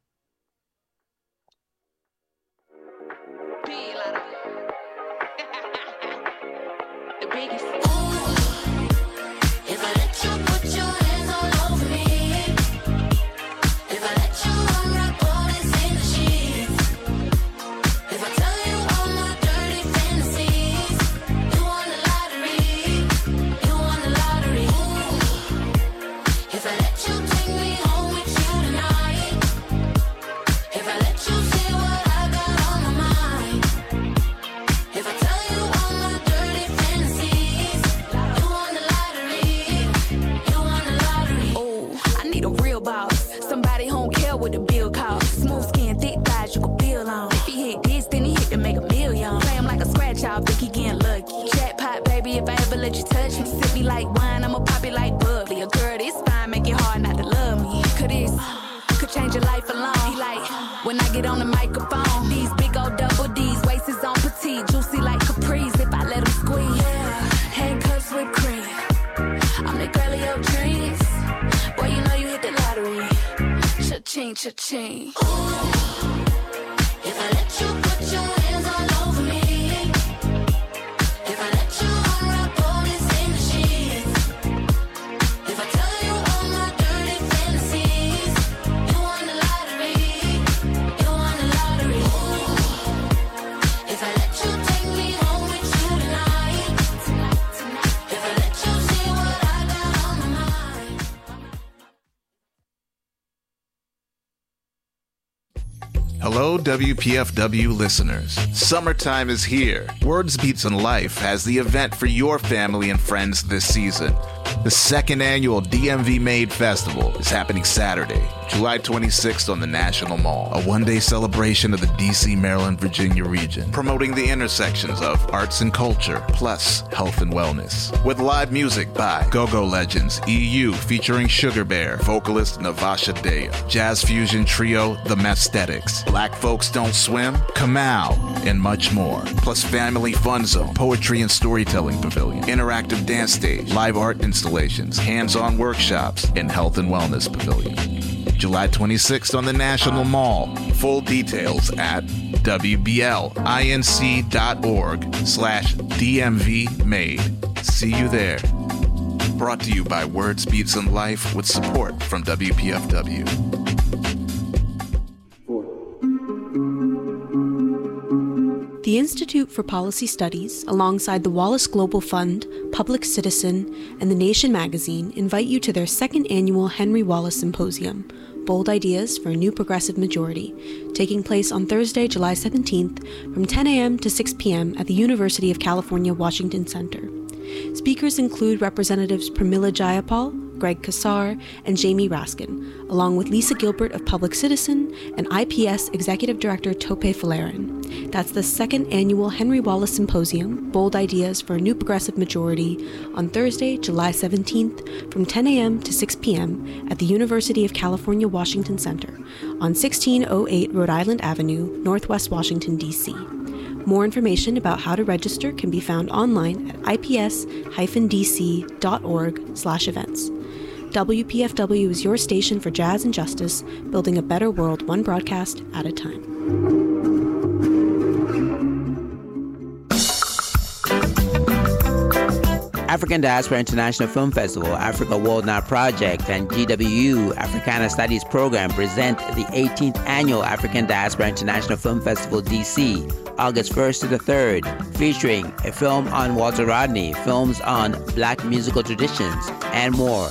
If I let you put your hands all over me, if I let you unwrap all this in the sheets, if I tell you all my dirty fantasies, you won the lottery, you won the lottery. If I let you take me home with you tonight, if I let you see what I got on my mind, if I tell you all my dirty fantasies, you won the lottery, you won the lottery. Oh, I need a real boss. Somebody who don't care what the bill costs. Smooth skin, thick thighs, you can build on. If he hit this, then he hit to make a million. Play him like a scratch off, think he getting lucky. Jackpot, baby, if I ever let you touch me. Sip me like wine, I'ma pop it like bubbly. A girl this fine, make it hard not to love me. Could this, could change your life alone. He like, when I get on the microphone, these big old double D's, waist is on petite, juicy like Capri's if I let him squeeze. Yeah, handcuffs with cream. I'm the girl of your dreams. Boy, you know you hit the lottery. Cha-ching, cha-ching. If I let you put your hands all over me, if I let you unwrap all this in the sheets, if I tell you all my dirty fantasies, you won the lottery, you won the lottery. If I let you take me home with you tonight, if I let you see what I got on my mind. Hello, W P F W listeners. Summertime is here. Words Beats and Life has the event for your family and friends this season. The second annual D M V Made Festival is happening Saturday, July twenty-sixth on the National Mall, a one-day celebration of the D C, Maryland, Virginia region, promoting the intersections of arts and culture, plus health and wellness. With live music by Go-Go Legends, E U featuring Sugar Bear, vocalist Navasha Dea, jazz fusion trio The Mesthetics, Black Folks Don't Swim, Kamau, and much more. Plus family fun zone, poetry and storytelling pavilion, interactive dance stage, live art installations, hands-on workshops, and health and wellness pavilion. July twenty-sixth on the National Mall. Full details at W B L I N C dot org slash D M V made. See you there. Brought to you by Words, Beats, and Life with support from W P F W. The Institute for Policy Studies, alongside the Wallace Global Fund, Public Citizen, and The Nation magazine, invite you to their second annual Henry Wallace Symposium, Bold Ideas for a New Progressive Majority, taking place on Thursday, July seventeenth from ten a.m. to six p.m. at the University of California, Washington Center. Speakers include Representatives Pramila Jayapal, Greg Kassar, and Jamie Raskin, along with Lisa Gilbert of Public Citizen and I P S Executive Director Tope Falarin. That's the second annual Henry Wallace Symposium, Bold Ideas for a New Progressive Majority, on Thursday, July seventeenth, from ten a.m. to six p.m. at the University of California, Washington Center on sixteen oh eight Rhode Island Avenue, Northwest Washington, D C More information about how to register can be found online at ips d c dot org slash events. W P F W is your station for jazz and justice, building a better world one broadcast at a time. African Diaspora International Film Festival, Africa World Now Project, and G W U Africana Studies Program present the eighteenth Annual African Diaspora International Film Festival D C, August first to the third, featuring a film on Walter Rodney, films on Black musical traditions, and more.